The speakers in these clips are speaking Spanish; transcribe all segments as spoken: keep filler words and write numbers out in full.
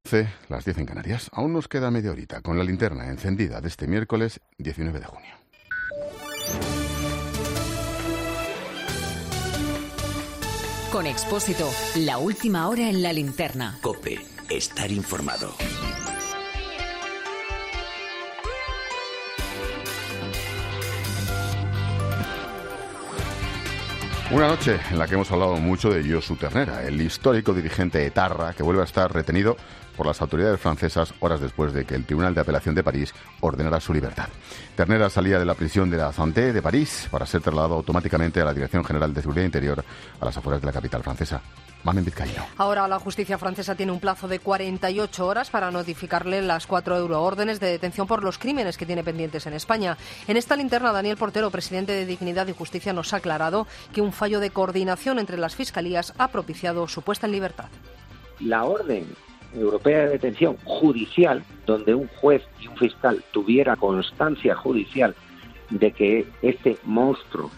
once, las diez en Canarias. Aún nos queda media horita con la linterna encendida de este miércoles diecinueve de junio. Con Expósito, la última hora en la linterna. COPE, estar informado. Una noche en la que hemos hablado mucho de Josu Ternera, el histórico dirigente etarra que vuelve a estar retenido por las autoridades francesas horas después de que el Tribunal de Apelación de París ordenara su libertad. Ternera salía de la prisión de la Santé de París para ser trasladado automáticamente a la Dirección General de Seguridad Interior a las afueras de la capital francesa. Mamen Vizcaíno. Ahora la justicia francesa tiene un plazo de cuarenta y ocho horas para notificarle las cuatro euroórdenes de detención por los crímenes que tiene pendientes en España. En esta linterna, Daniel Portero, presidente de Dignidad y Justicia, nos ha aclarado que un fallo de coordinación entre las fiscalías ha propiciado su puesta en libertad. La orden europea de detención judicial, donde un juez y un fiscal tuviera constancia judicial de que este monstruo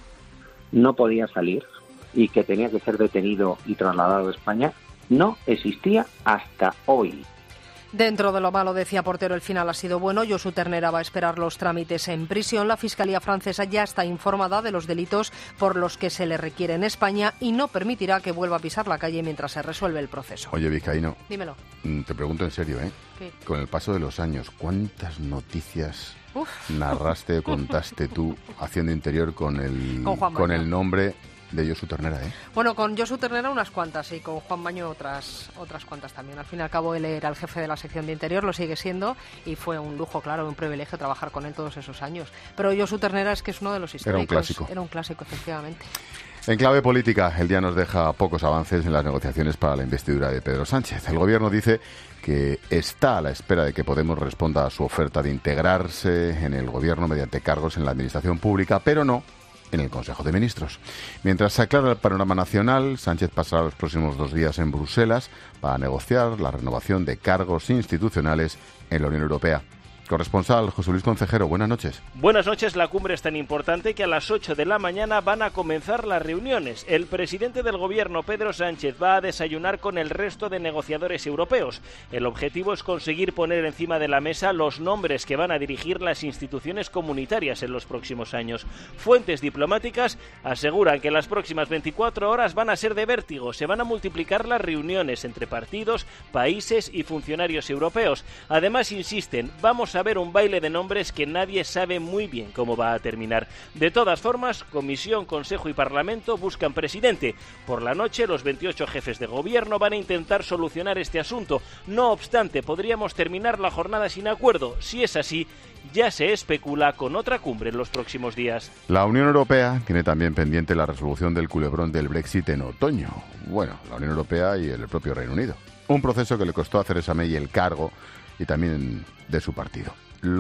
no podía salir y que tenía que ser detenido y trasladado a España, no existía hasta hoy. Dentro de lo malo, decía Portero, el final ha sido bueno. Josu Ternera va a esperar los trámites en prisión. La Fiscalía francesa ya está informada de los delitos por los que se le requiere en España y no permitirá que vuelva a pisar la calle mientras se resuelve el proceso. Oye, Vizcaíno. Dímelo. Te pregunto en serio, ¿eh? ¿Qué? Con el paso de los años, ¿cuántas noticias Uf. narraste o contaste tú haciendo interior con el, Con Juan con Baño. el nombre de Josu Ternera, eh? Bueno, con Josu Ternera unas cuantas y con Juan Baño otras otras cuantas también. Al fin y al cabo él era el jefe de la sección de Interior, lo sigue siendo y fue un lujo, claro, un privilegio trabajar con él todos esos años. Pero Josu Ternera es que es uno de los históricos. Era un clásico. Era un clásico, efectivamente. En clave política, el día nos deja pocos avances en las negociaciones para la investidura de Pedro Sánchez. El Gobierno dice que está a la espera de que Podemos responda a su oferta de integrarse en el Gobierno mediante cargos en la Administración Pública, pero no en el Consejo de Ministros. Mientras se aclara el panorama nacional, Sánchez pasará los próximos dos días en Bruselas para negociar la renovación de cargos institucionales en la Unión Europea. Corresponsal José Luis Concejero, buenas noches. Buenas noches. La cumbre es tan importante que a las ocho de la mañana van a comenzar las reuniones. El presidente del Gobierno, Pedro Sánchez, va a desayunar con el resto de negociadores europeos. El objetivo es conseguir poner encima de la mesa los nombres que van a dirigir las instituciones comunitarias en los próximos años. Fuentes diplomáticas aseguran que las próximas veinticuatro horas van a ser de vértigo. Se van a multiplicar las reuniones entre partidos, países y funcionarios europeos. Además, insisten, vamos a ver un baile de nombres que nadie sabe muy bien cómo va a terminar. De todas formas, Comisión, Consejo y Parlamento buscan presidente. Por la noche, los veintiocho jefes de gobierno van a intentar solucionar este asunto. No obstante, podríamos terminar la jornada sin acuerdo. Si es así, ya se especula con otra cumbre en los próximos días. La Unión Europea tiene también pendiente la resolución del culebrón del Brexit en otoño. Bueno, la Unión Europea y el propio Reino Unido. Un proceso que le costó a Theresa May el cargo y también de su partido.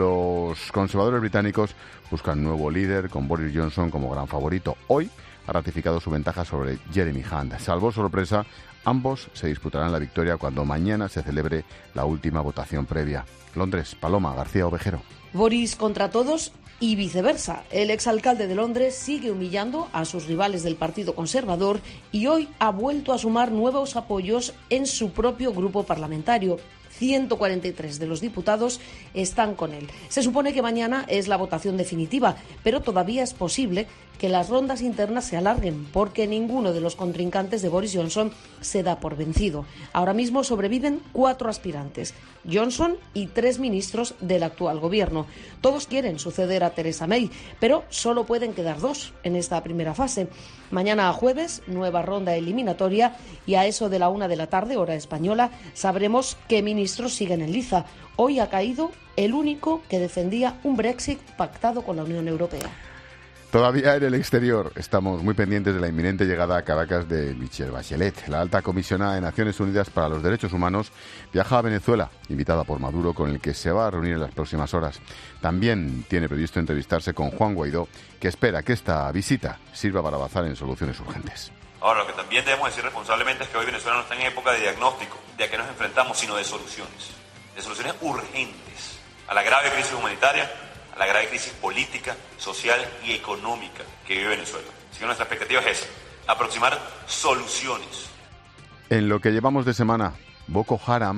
Los conservadores británicos buscan nuevo líder con Boris Johnson como gran favorito. Hoy ha ratificado su ventaja sobre Jeremy Hunt. Salvo sorpresa, ambos se disputarán la victoria cuando mañana se celebre la última votación previa. Londres, Paloma García Ovejero. Boris contra todos y viceversa. El exalcalde de Londres sigue humillando a sus rivales del Partido Conservador y hoy ha vuelto a sumar nuevos apoyos en su propio grupo parlamentario. ciento cuarenta y tres de los diputados están con él. Se supone que mañana es la votación definitiva, pero todavía es posible que las rondas internas se alarguen porque ninguno de los contrincantes de Boris Johnson se da por vencido. Ahora mismo sobreviven cuatro aspirantes, Johnson y tres ministros del actual gobierno. Todos quieren suceder a Theresa May, pero solo pueden quedar dos en esta primera fase. Mañana jueves, nueva ronda eliminatoria y a eso de la una de la tarde, hora española, sabremos qué ministros siguen en liza. Hoy ha caído el único que defendía un Brexit pactado con la Unión Europea. Todavía en el exterior estamos muy pendientes de la inminente llegada a Caracas de Michelle Bachelet. La alta comisionada de Naciones Unidas para los Derechos Humanos viaja a Venezuela, invitada por Maduro, con el que se va a reunir en las próximas horas. También tiene previsto entrevistarse con Juan Guaidó, que espera que esta visita sirva para avanzar en soluciones urgentes. Ahora, lo que también debemos decir responsablemente es que hoy Venezuela no está en época de diagnóstico, de a qué nos enfrentamos, sino de soluciones. De soluciones urgentes a la grave crisis humanitaria, a la grave crisis política, social y económica que vive Venezuela. Así que nuestra expectativa es esa, aproximar soluciones. En lo que llevamos de semana, Boko Haram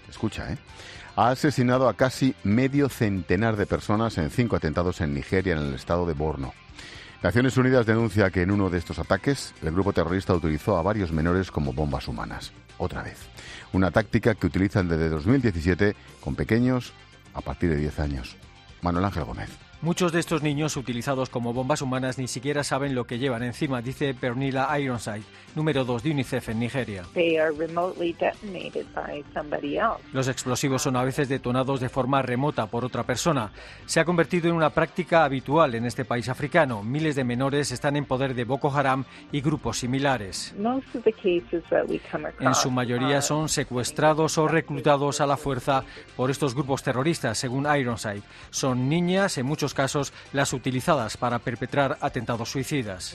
escucha, ¿eh? ha asesinado a casi medio centenar de personas en cinco atentados en Nigeria, en el estado de Borno. Naciones Unidas denuncia que en uno de estos ataques el grupo terrorista utilizó a varios menores como bombas humanas. Otra vez. Una táctica que utilizan desde dos mil diecisiete con pequeños a partir de diez años. Manuel Ángel Gómez. Muchos de estos niños utilizados como bombas humanas ni siquiera saben lo que llevan encima, dice Pernilla Ironside, número dos de UNICEF en Nigeria. Los explosivos son a veces detonados de forma remota por otra persona. Se ha convertido en una práctica habitual en este país africano. Miles de menores están en poder de Boko Haram y grupos similares. En su mayoría son secuestrados o reclutados a la fuerza por estos grupos terroristas, según Ironside. Son niñas, en muchos casos, las utilizadas para perpetrar atentados suicidas.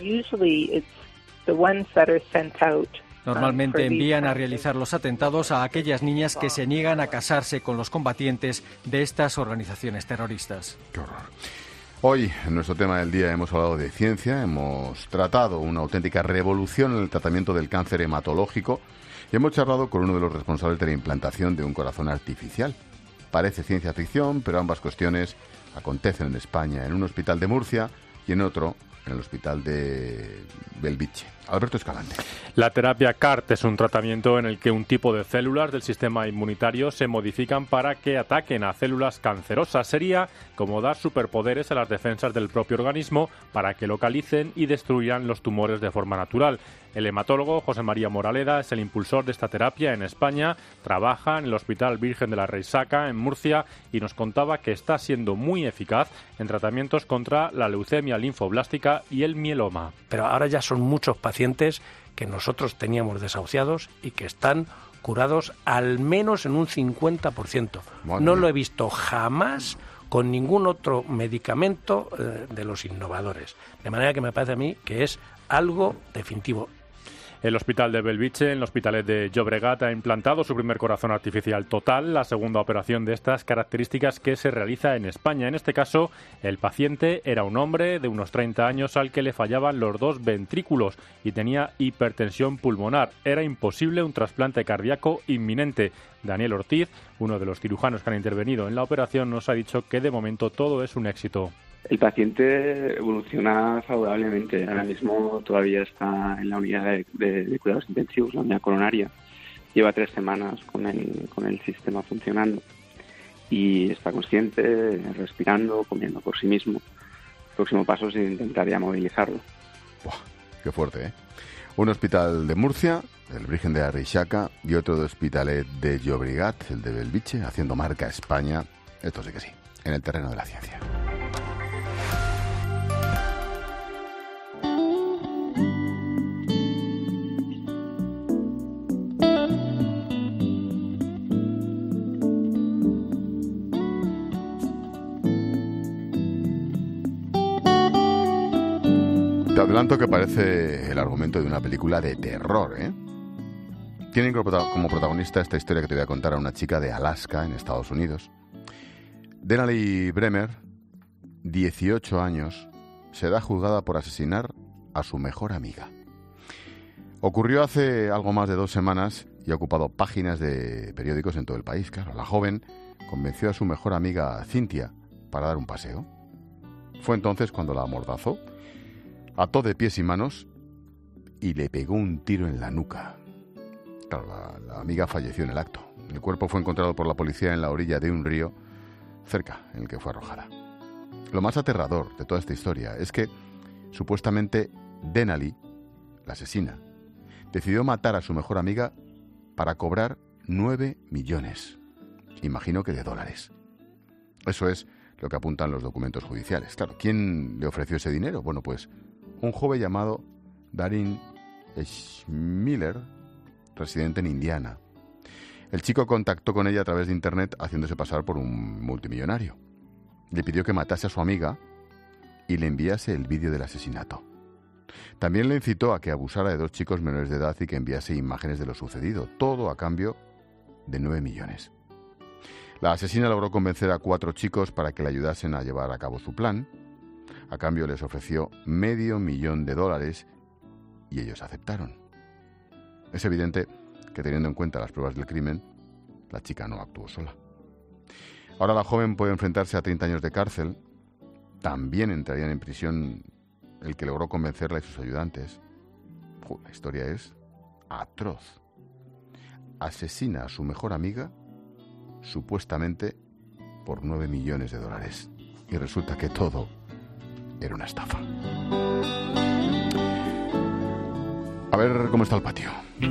Normalmente envían a realizar los atentados a aquellas niñas que se niegan a casarse con los combatientes de estas organizaciones terroristas. Qué horror. Hoy, en nuestro tema del día, hemos hablado de ciencia, hemos tratado una auténtica revolución en el tratamiento del cáncer hematológico y hemos charlado con uno de los responsables de la implantación de un corazón artificial. Parece ciencia ficción, pero ambas cuestiones acontecen en España, en un hospital de Murcia y en otro, en el hospital de Belviche. Alberto Escalante. La terapia C A R T es un tratamiento en el que un tipo de células del sistema inmunitario se modifican para que ataquen a células cancerosas. Sería como dar superpoderes a las defensas del propio organismo para que localicen y destruyan los tumores de forma natural. El hematólogo José María Moraleda es el impulsor de esta terapia en España, trabaja en el Hospital Virgen de la Reisaca en Murcia y nos contaba que está siendo muy eficaz en tratamientos contra la leucemia linfoblástica y el mieloma. Pero ahora ya son muchos pacientes que nosotros teníamos desahuciados y que están curados al menos en un cincuenta por ciento. Madre no mía. Lo he visto jamás con ningún otro medicamento eh, de los innovadores. De manera que me parece a mí que es algo definitivo. El Hospital de Belviche, en el Hospitalet de Llobregat, ha implantado su primer corazón artificial total, la segunda operación de estas características que se realiza en España. En este caso, el paciente era un hombre de unos treinta años al que le fallaban los dos ventrículos y tenía hipertensión pulmonar. Era imposible un trasplante cardíaco inminente. Daniel Ortiz, uno de los cirujanos que han intervenido en la operación, nos ha dicho que de momento todo es un éxito. El paciente evoluciona favorablemente. Ahora mismo todavía está en la unidad de, de, de cuidados intensivos, la unidad coronaria. Lleva tres semanas con el, con el sistema funcionando y está consciente, respirando, comiendo por sí mismo. El próximo paso es intentar ya movilizarlo. Buah, qué fuerte, ¿eh? Un hospital de Murcia, el Virgen de la Reisaca, y otro de Hospitalet de Llobregat, el de Belviche, haciendo marca España. Esto sí que sí, en el terreno de la ciencia. Te adelanto que parece el argumento de una película de terror, ¿eh? Tienen como protagonista esta historia que te voy a contar a una chica de Alaska, en Estados Unidos. Denali Bremer, dieciocho años, se da juzgada por asesinar a su mejor amiga. Ocurrió hace algo más de dos semanas y ha ocupado páginas de periódicos en todo el país. Claro, la joven convenció a su mejor amiga Cynthia para dar un paseo. Fue entonces cuando la amordazó, ató de pies y manos y le pegó un tiro en la nuca. Claro, la, la amiga falleció en el acto. El cuerpo fue encontrado por la policía en la orilla de un río cerca en el que fue arrojada. Lo más aterrador de toda esta historia es que supuestamente Denali, la asesina, decidió matar a su mejor amiga para cobrar nueve millones. Imagino que de dólares. Eso es lo que apuntan los documentos judiciales. Claro, ¿quién le ofreció ese dinero? Bueno, pues un joven llamado Darin Schmiller, residente en Indiana. El chico contactó con ella a través de internet haciéndose pasar por un multimillonario. Le pidió que matase a su amiga y le enviase el vídeo del asesinato. También le incitó a que abusara de dos chicos menores de edad y que enviase imágenes de lo sucedido, todo a cambio de nueve millones. La asesina logró convencer a cuatro chicos para que le ayudasen a llevar a cabo su plan. A cambio les ofreció medio millón de dólares y ellos aceptaron. Es evidente que, teniendo en cuenta las pruebas del crimen, La chica no actuó sola. Ahora la joven puede enfrentarse a treinta años de cárcel. También entrarían en prisión el que logró convencerla y sus ayudantes. Uf, la historia es atroz. Asesina a su mejor amiga, supuestamente por nueve millones de dólares. Y resulta que todo era una estafa. A ver cómo está el patio.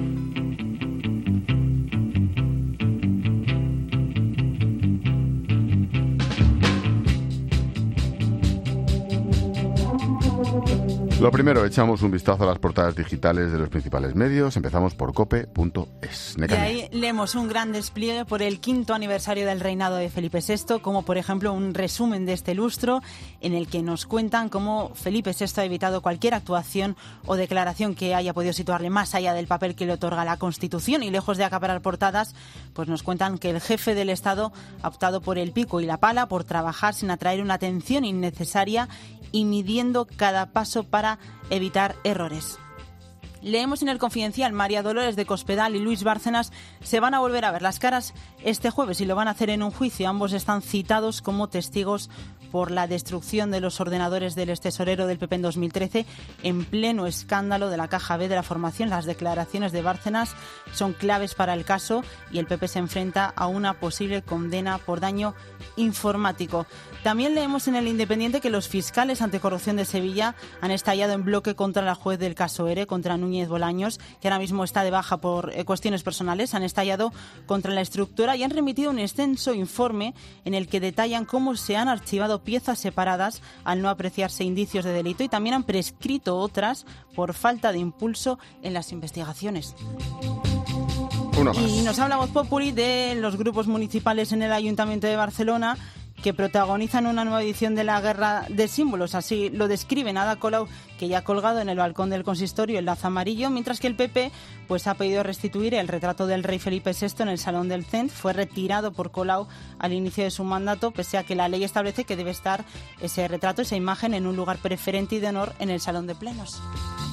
Lo primero, echamos un vistazo a las portadas digitales de los principales medios. Empezamos por cope punto es. Y ahí leemos un gran despliegue por el quinto aniversario del reinado de Felipe sexto, como por ejemplo un resumen de este lustro en el que nos cuentan cómo Felipe sexto ha evitado cualquier actuación o declaración que haya podido situarle más allá del papel que le otorga la Constitución. Y lejos de acaparar portadas, pues nos cuentan que el jefe del Estado ha optado por el pico y la pala, por trabajar sin atraer una atención innecesaria y midiendo cada paso para evitar errores. Leemos en El Confidencial, María Dolores de Cospedal y Luis Bárcenas se van a volver a ver las caras este jueves y lo van a hacer en un juicio. Ambos están citados como testigos por la destrucción de los ordenadores del extesorero del P P en dos mil trece en pleno escándalo de la Caja B de la Formación. Las declaraciones de Bárcenas son claves para el caso y el P P se enfrenta a una posible condena por daño informático. También leemos en El Independiente que los fiscales anticorrupción de Sevilla han estallado en bloque contra la juez del caso ERE, contra Núñez Bolaños, que ahora mismo está de baja por eh, cuestiones personales. Han estallado contra la estructura y han remitido un extenso informe en el que detallan cómo se han archivado piezas separadas al no apreciarse indicios de delito y también han prescrito otras por falta de impulso en las investigaciones. Una más. Y nos habla Voz Populi de los grupos municipales en el Ayuntamiento de Barcelona que protagonizan una nueva edición de la Guerra de Símbolos. Así lo describen Ada Colau, que ya ha colgado en el balcón del consistorio el lazo amarillo, mientras que el P P pues ha pedido restituir el retrato del rey Felipe sexto en el Salón del C E N T. Fue retirado por Colau al inicio de su mandato, pese a que la ley establece que debe estar ese retrato, esa imagen, en un lugar preferente y de honor en el Salón de Plenos.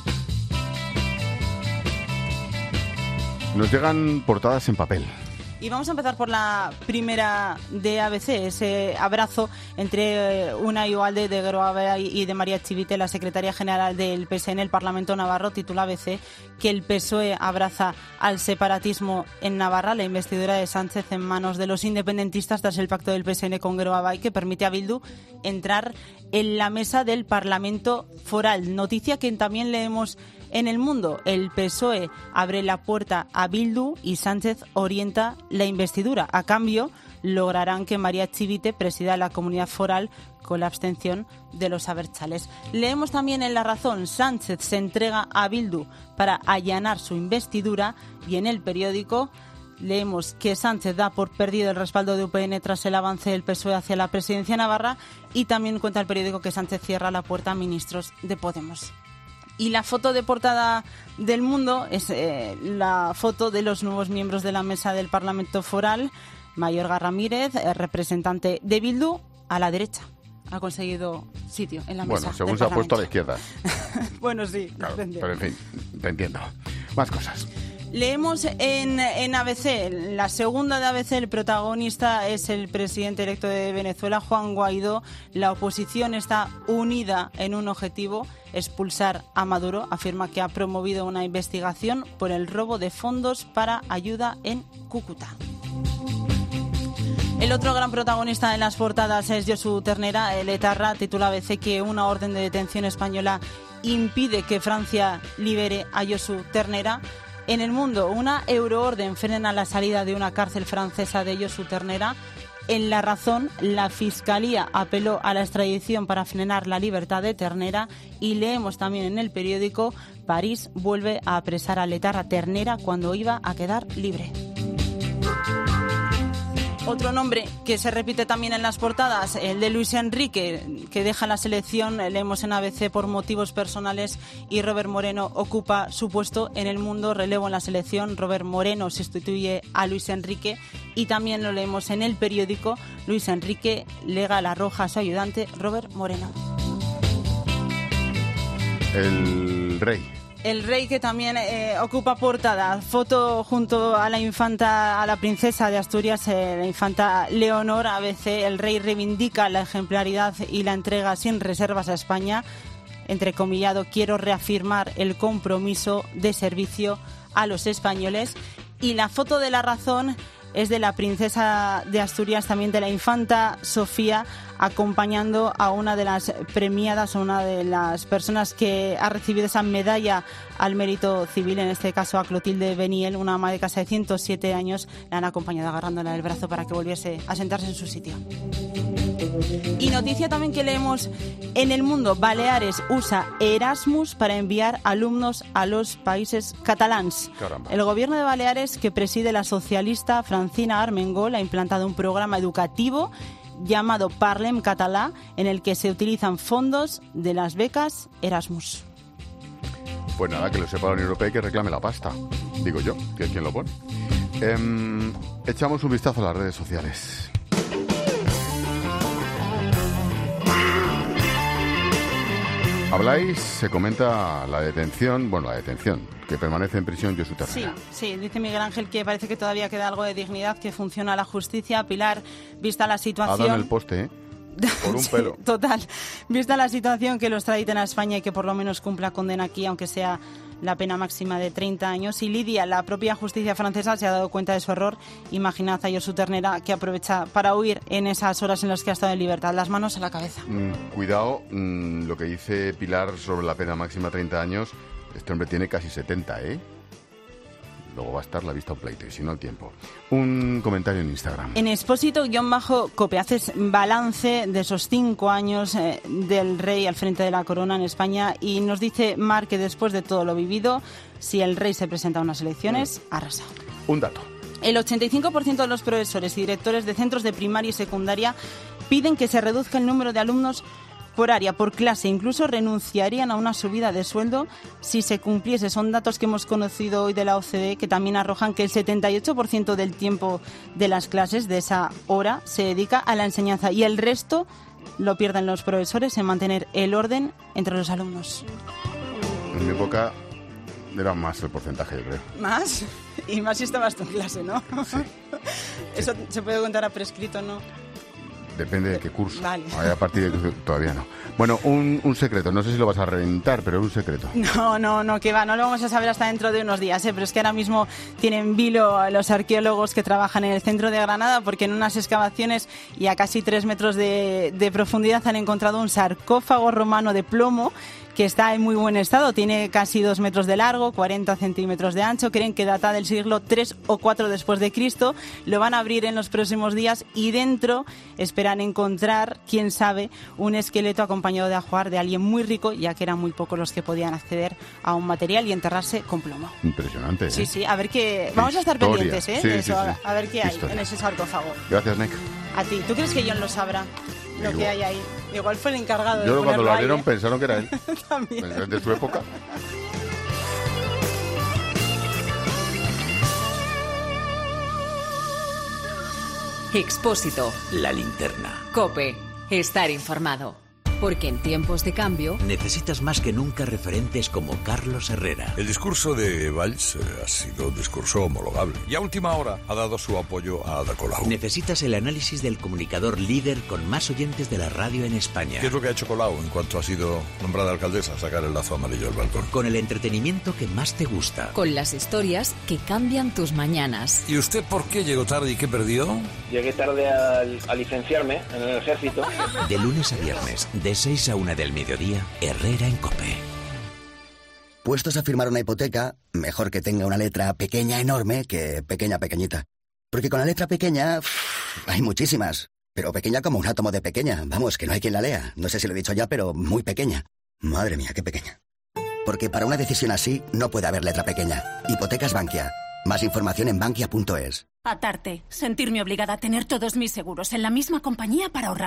Nos llegan portadas en papel. Y vamos a empezar por la primera de A B C, ese abrazo entre Unai Ugalde de Geroa y de María Chivite, la secretaria general del P S E en el Parlamento Navarro. Titula A B C que el P S O E abraza al separatismo en Navarra. La investidura de Sánchez en manos de los independentistas tras el pacto del P S N con Geroa Bai, que permite a Bildu entrar en la mesa del Parlamento Foral. Noticia que también leemos en El Mundo. El P S O E abre la puerta a Bildu y Sánchez orienta la investidura. A cambio, lograrán que María Chivite presida la comunidad foral con la abstención de los abertzales. Leemos también en La Razón, Sánchez se entrega a Bildu para allanar su investidura, y en El Periódico leemos que Sánchez da por perdido el respaldo de U P N tras el avance del P S O E hacia la presidencia navarra, y también cuenta El Periódico que Sánchez cierra la puerta a ministros de Podemos. Y la foto de portada del Mundo es eh, la foto de los nuevos miembros de la mesa del Parlamento Foral. Mayorga Ramírez, eh, representante de Bildu, a la derecha. Ha conseguido sitio en la mesa. Bueno, según se ha puesto a la izquierda. Bueno, sí. Claro, pero en fin, te entiendo. Más cosas. Leemos en, en A B C, la segunda de A B C, el protagonista es el presidente electo de Venezuela, Juan Guaidó. La oposición está unida en un objetivo: expulsar a Maduro. Afirma que ha promovido una investigación por el robo de fondos para ayuda en Cúcuta. El otro gran protagonista en las portadas es Josu Ternera. El etarra. Titula A B C que una orden de detención española impide que Francia libere a Josu Ternera. En El Mundo, una euroorden frena la salida de una cárcel francesa de Josu Ternera. En La Razón, la Fiscalía apeló a la extradición para frenar la libertad de Ternera. Y leemos también en El Periódico, París vuelve a apresar al etarra Ternera cuando iba a quedar libre. Otro nombre que se repite también en las portadas, el de Luis Enrique, que deja la selección, leemos en A B C por motivos personales, y Robert Moreno ocupa su puesto en El Mundo, relevo en la selección. Robert Moreno sustituye a Luis Enrique, y también lo leemos en El Periódico, Luis Enrique lega la roja a su ayudante Robert Moreno. El rey El rey que también eh, ocupa portada, foto junto a la infanta, a la princesa de Asturias, eh, la infanta Leonor. A B C, el rey reivindica la ejemplaridad y la entrega sin reservas a España. Entrecomillado, quiero reafirmar el compromiso de servicio a los españoles. Y la foto de La Razón es de la princesa de Asturias, también de la infanta Sofía, acompañando a una de las premiadas, a una de las personas que ha recibido esa medalla al mérito civil, en este caso a Clotilde Beniel, una ama de casa de ciento siete años. La han acompañado agarrándola del brazo para que volviese a sentarse en su sitio. Y noticia también que leemos en El Mundo: Baleares usa Erasmus para enviar alumnos a los países catalans. Caramba. El gobierno de Baleares, que preside la socialista Francina Armengol, ha implantado un programa educativo llamado Parlem Català, en el que se utilizan fondos de las becas Erasmus. Pues nada, que lo sepa la Unión Europea y que reclame la pasta. Digo yo, que es quien lo pone. Eh, echamos un vistazo a las redes sociales. Habláis, se comenta la detención, bueno, la detención, que permanece en prisión Josu Ternera. Sí, sí, dice Miguel Ángel que parece que todavía queda algo de dignidad, que funciona la justicia. Pilar, vista la situación... Ha dado en el poste, ¿eh? Por un pelo. Sí, total. Vista la situación, que lo extraditen a España y que por lo menos cumpla condena aquí, aunque sea la pena máxima de treinta años. Y Lidia, la propia justicia francesa, se ha dado cuenta de su error. Imaginad a Josu Ternera, que aprovecha para huir en esas horas en las que ha estado en libertad. Las manos a la cabeza. Mm, cuidado, mm, lo que dice Pilar sobre la pena máxima treinta años. Este hombre tiene casi setenta, ¿eh? Luego va a estar la vista a un pleito, y si no, el tiempo. Un comentario en Instagram. En Expósito-Cope haces balance de esos cinco años eh, del rey al frente de la corona en España, y nos dice Mar que después de todo lo vivido, si el rey se presenta a unas elecciones, mm. arrasa. Un dato. El ochenta y cinco por ciento de los profesores y directores de centros de primaria y secundaria piden que se reduzca el número de alumnos por área, por clase. Incluso renunciarían a una subida de sueldo si se cumpliese. Son datos que hemos conocido hoy de la O C D E, que también arrojan que el setenta y ocho por ciento del tiempo de las clases, de esa hora, se dedica a la enseñanza, y el resto lo pierden los profesores en mantener el orden entre los alumnos. En mi época era más el porcentaje, yo creo. ¿Más? Y más si estabas tú en clase, ¿no? Sí. Eso se puede contar a prescrito, ¿no? Depende de qué curso. Vale. A partir de todavía no. Bueno, un, un secreto. No sé si lo vas a reventar, pero es un secreto. No, no, no, que va. No lo vamos a saber hasta dentro de unos días, ¿eh? Pero es que ahora mismo tienen vilo a los arqueólogos que trabajan en el centro de Granada, porque en unas excavaciones y a casi tres metros de, de profundidad han encontrado un sarcófago romano de plomo que está en muy buen estado. Tiene casi dos metros de largo, cuarenta centímetros de ancho. Creen que data del siglo tres o cuatro después de Cristo. Lo van a abrir en los próximos días y dentro esperan encontrar, quién sabe, un esqueleto acompañado de ajuar de alguien muy rico, ya que eran muy pocos los que podían acceder a un material y enterrarse con plomo. Impresionante, ¿eh? Sí, sí, a ver qué... Vamos a estar Historia. pendientes, ¿eh? Sí, de eso, sí, sí. A ver qué hay Historia. en ese sarcófago. Gracias, Nick. A ti. ¿Tú crees que John lo sabrá? Lo Igual. que hay ahí. Igual fue el encargado de Yo cuando ponerlo lo ahí, abrieron ¿eh? pensaron que era él. También. De su época. Expósito. La linterna. COPE. Estar informado. Porque en tiempos de cambio necesitas más que nunca referentes como Carlos Herrera. El discurso de Valls eh, ha sido un discurso homologable y a última hora ha dado su apoyo a Ada Colau. Necesitas el análisis del comunicador líder con más oyentes de la radio en España. ¿Qué es lo que ha hecho Colau en cuanto ha sido nombrada alcaldesa? Sacar el lazo amarillo del balcón. Con el entretenimiento que más te gusta. Con las historias que cambian tus mañanas. ¿Y usted por qué llegó tarde y qué perdió? Llegué tarde a, a licenciarme en el ejército. De lunes a viernes, de seis a una del mediodía, Herrera en COPE. Puestos a firmar una hipoteca, mejor que tenga una letra pequeña enorme que pequeña pequeñita. Porque con la letra pequeña uff, hay muchísimas. Pero pequeña como un átomo de pequeña. Vamos, que no hay quien la lea. No sé si lo he dicho ya, pero muy pequeña. Madre mía, qué pequeña. Porque para una decisión así no puede haber letra pequeña. Hipotecas Bankia. Más información en bankia punto es. Atarte. Sentirme obligada a tener todos mis seguros en la misma compañía para ahorrar.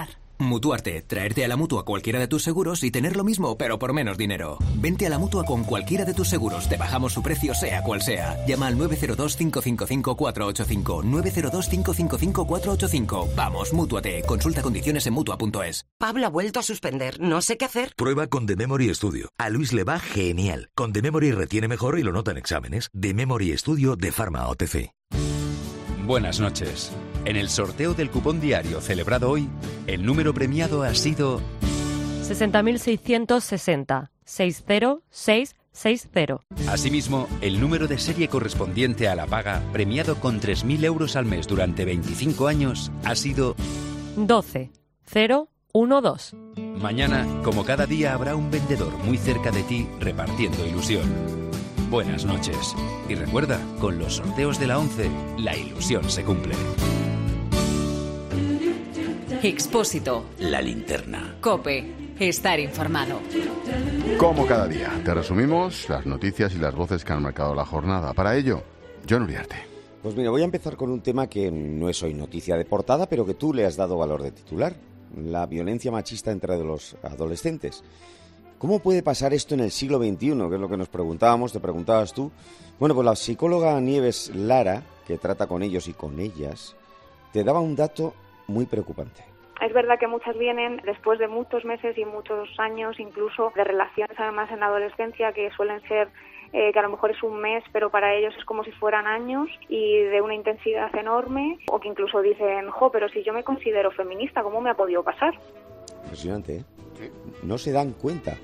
Mutuarte, traerte a la Mutua cualquiera de tus seguros y tener lo mismo, pero por menos dinero. Vente a la Mutua con cualquiera de tus seguros, te bajamos su precio sea cual sea. Llama al nueve cero dos, cinco cinco cinco, cuatro ocho cinco, nueve cero dos, cinco cinco cinco, cuatro ocho cinco. Vamos, Mútuate. Consulta condiciones en Mutua punto es. Pablo ha vuelto a suspender, no sé qué hacer. Prueba con The Memory Studio. A Luis le va genial. Con The Memory retiene mejor y lo nota en exámenes. The Memory Studio de Pharma O T C. Buenas noches. En el sorteo del cupón diario celebrado hoy, el número premiado ha sido sesenta mil seiscientos sesenta, seis cero seis seis cero. Asimismo, el número de serie correspondiente a la paga, premiado con tres mil euros al mes durante veinticinco años, ha sido doce cero uno dos. Mañana, como cada día, habrá un vendedor muy cerca de ti repartiendo ilusión. Buenas noches. Y recuerda, con los sorteos de la once, la ilusión se cumple. Expósito. La linterna. COPE. Estar informado. Como cada día, te resumimos las noticias y las voces que han marcado la jornada. Para ello, Jon Uriarte. Pues mira, voy a empezar con un tema que no es hoy noticia de portada, pero que tú le has dado valor de titular. La violencia machista entre los adolescentes. ¿Cómo puede pasar esto en el siglo veintiuno? Que es lo que nos preguntábamos, te preguntabas tú. Bueno, pues la psicóloga Nieves Lara, que trata con ellos y con ellas, te daba un dato muy preocupante. Es verdad que muchas vienen después de muchos meses y muchos años, incluso de relaciones además en la adolescencia, que suelen ser, eh, que a lo mejor es un mes, pero para ellos es como si fueran años y de una intensidad enorme, o que incluso dicen, jo, pero si yo me considero feminista, ¿cómo me ha podido pasar? Impresionante, ¿eh? Sí. No se dan cuenta.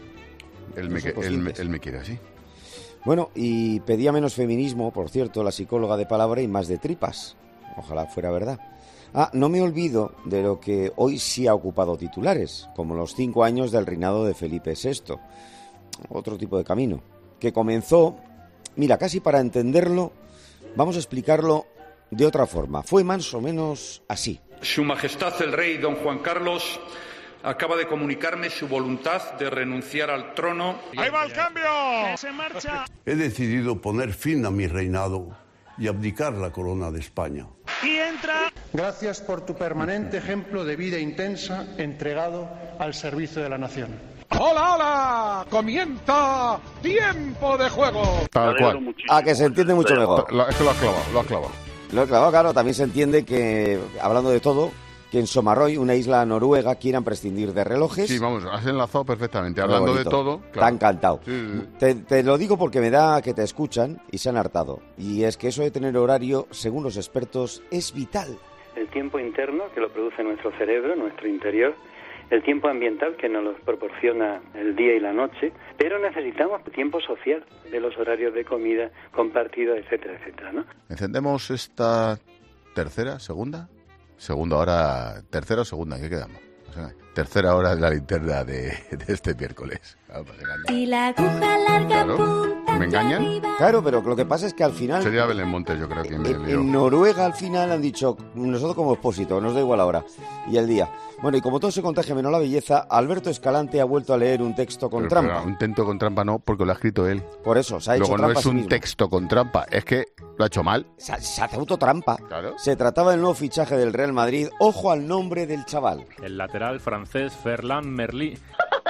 Él me, él, él me quiere así. Bueno, y pedía menos feminismo, por cierto, la psicóloga de palabra, y más de tripas. Ojalá fuera verdad. Ah, no me olvido de lo que hoy sí ha ocupado titulares, como los cinco años del reinado de Felipe sexto. Otro tipo de camino, que comenzó, mira, casi para entenderlo, vamos a explicarlo de otra forma. Fue más o menos así. Su Majestad el Rey Don Juan Carlos acaba de comunicarme su voluntad de renunciar al trono. ¡Ahí va el cambio! ¡Se marcha! He decidido poner fin a mi reinado y abdicar la corona de España. Y entra. Gracias por tu permanente ejemplo de vida intensa entregado al servicio de la nación. ¡Hola, hola! ¡Comienza Tiempo de Juego! Tal cual. Ah, que se entiende mucho mejor. Es que lo has clavado, lo has clavado. Lo he clavado, claro. También se entiende que, hablando de todo, que en Somarroy, una isla noruega, quieran prescindir de relojes. Sí, vamos, has enlazado perfectamente. Hablando de todo, claro. Te ha encantado. Sí, sí. Te, te lo digo porque me da que te escuchan y se han hartado. Y es que eso de tener horario, según los expertos, es vital. El tiempo interno, que lo produce nuestro cerebro, nuestro interior. El tiempo ambiental, que nos lo proporciona el día y la noche. Pero necesitamos tiempo social, de los horarios de comida, compartido, etcétera, etcétera, ¿no? Encendemos esta tercera, segunda... Segunda hora, tercera o segunda, ¿qué quedamos? O sea, tercera hora de la linterna de, de este miércoles. Claro, y la aguja larga claro. punta ¿Me engañan? Claro, pero lo que pasa es que al final... Sería Belén Montes, yo creo que me en, lió. En Noruega al final han dicho, nosotros como expósito, nos da igual la hora y el día. Bueno, y como todo se contagia menos la belleza, Alberto Escalante ha vuelto a leer un texto con pero, trampa. Pero, un texto con trampa no, porque lo ha escrito él. Por eso, se ha hecho Luego trampa no es a sí un mismo. texto con trampa, es que lo ha hecho mal. Se, se hace autotrampa. Claro. Se trataba del nuevo fichaje del Real Madrid. Ojo al nombre del chaval. El lateral francés Ferland Merli.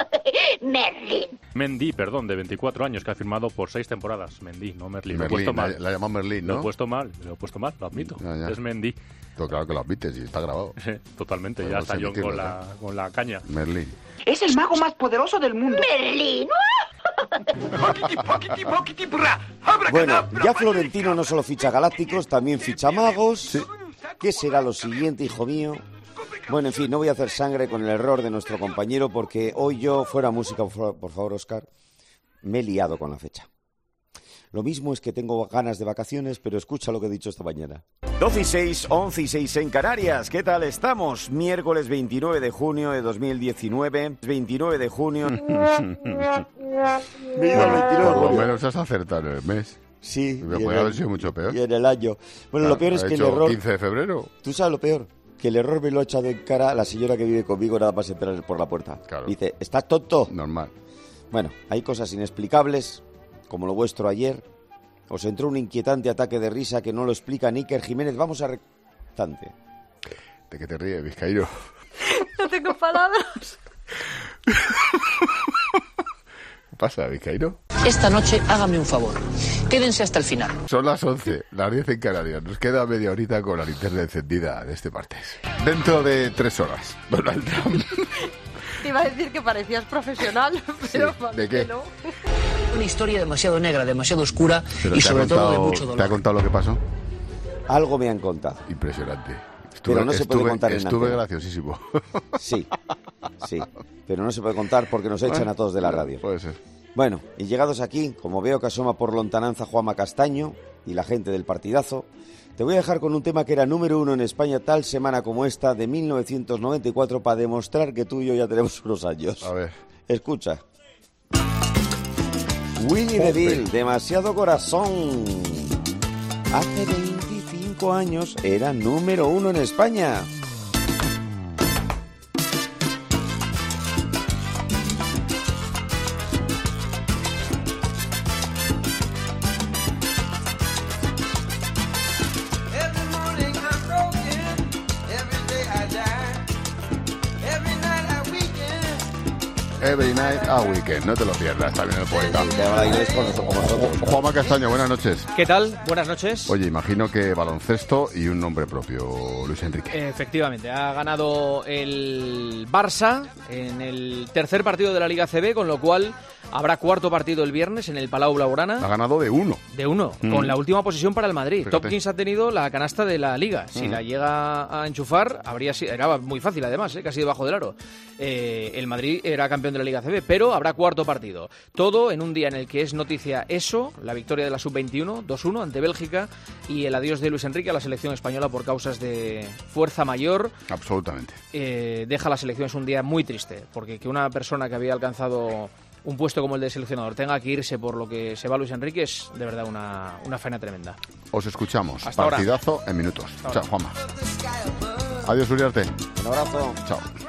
Merlín. Mendy, perdón, de veinticuatro años, que ha firmado por seis temporadas. Mendy, no Merlín. Lo he Merlín, puesto mal. La, la llamado Merlín, ¿no? Lo he puesto mal, lo he puesto mal, lo admito. Ya, ya. Es Mendy. Pero claro que lo admites y está grabado. Sí, totalmente, Podemos ya está yo con la, ¿eh? con la caña. Merlín. Es el mago más poderoso del mundo. Merlín. Bueno, ya Florentino no solo ficha galácticos, también ficha magos. Sí. ¿Qué será lo siguiente, hijo mío? Bueno, en fin, no voy a hacer sangre con el error de nuestro compañero porque hoy yo, fuera música, por favor, Óscar, me he liado con la fecha. Lo mismo es que tengo ganas de vacaciones, pero escucha lo que he dicho esta mañana. doce y seis, once y seis en Canarias. ¿Qué tal estamos? Miércoles veintinueve de junio de dos mil diecinueve. veintinueve de junio. Bueno, por lo menos has acertado en el mes. Sí. Me puede haber sido mucho peor. Y en el año. Bueno, ¿Ha, lo peor es que el error... quince de febrero. ¿Tú sabes lo peor? Que el error me lo ha echado en cara la señora que vive conmigo nada más entrar por la puerta. Claro. Dice, ¿estás tonto? Normal. Bueno, hay cosas inexplicables, como lo vuestro ayer. Os entró un inquietante ataque de risa que no lo explica Níker Jiménez. Vamos a... Re... Tante. ¿De qué te ríes, Vizcaíno? tengo palabras. ¿Qué pasa, Vizcaíno? Esta noche hágame un favor. Quédense hasta el final. Son las once, las diez en Canarias. Nos queda media horita con la linterna encendida de este martes. Dentro de tres horas, Donald Trump. Te iba a decir que parecías profesional, pero Sí, ¿de qué? no. Una historia demasiado negra, demasiado oscura Pero y te ha sobre todo de contado- mucho dolor. ¿Te ha contado lo que pasó? Algo me han contado. Impresionante. Pero no se puede estuve- contar en Estuve antena. graciosísimo. Sí, sí. Pero no se puede contar porque nos echan a todos de la radio. Puede ser. Bueno, y llegados aquí, como veo que asoma por lontananza Juanma Castaño y la gente del partidazo, te voy a dejar con un tema que era número uno en España tal semana como esta de mil novecientos noventa y cuatro para demostrar que tú y yo ya tenemos unos años. A ver. Escucha. Willy DeVille, Demasiado Corazón. Hace veinticinco años era número uno en España. Every night a weekend, no te lo pierdas, está bien el poeta. Te habla inglés con nosotros. Juanma Castaño, buenas noches. ¿Qué tal? Buenas noches. Oye, imagino que baloncesto y un nombre propio, Luis Enrique. Efectivamente, ha ganado el Barça en el tercer partido de la Liga C B, con lo cual habrá cuarto partido el viernes en el Palau Blaugrana. Ha ganado de uno. De uno, Mm. con la última posición para el Madrid. Fíjate. Topkins ha tenido la canasta de la Liga. Si Mm. la llega a enchufar, habría sido, era muy fácil además, ¿eh? Casi debajo del aro. Eh, el Madrid era campeón de la Liga C B, pero habrá cuarto partido. Todo en un día en el que es noticia eso, la victoria de la sub veintiuno, dos uno ante Bélgica, y el adiós de Luis Enrique a la selección española por causas de fuerza mayor. Absolutamente. Eh, deja a la selección, es un día muy triste, porque que una persona que había alcanzado un puesto como el de seleccionador tenga que irse por lo que se va Luis Enrique es de verdad una, una faena tremenda. Os escuchamos. Hasta ahora. Partidazo en minutos. Hasta Chao, ahora. Juanma. Adiós, Uriarte. Un abrazo. Chao.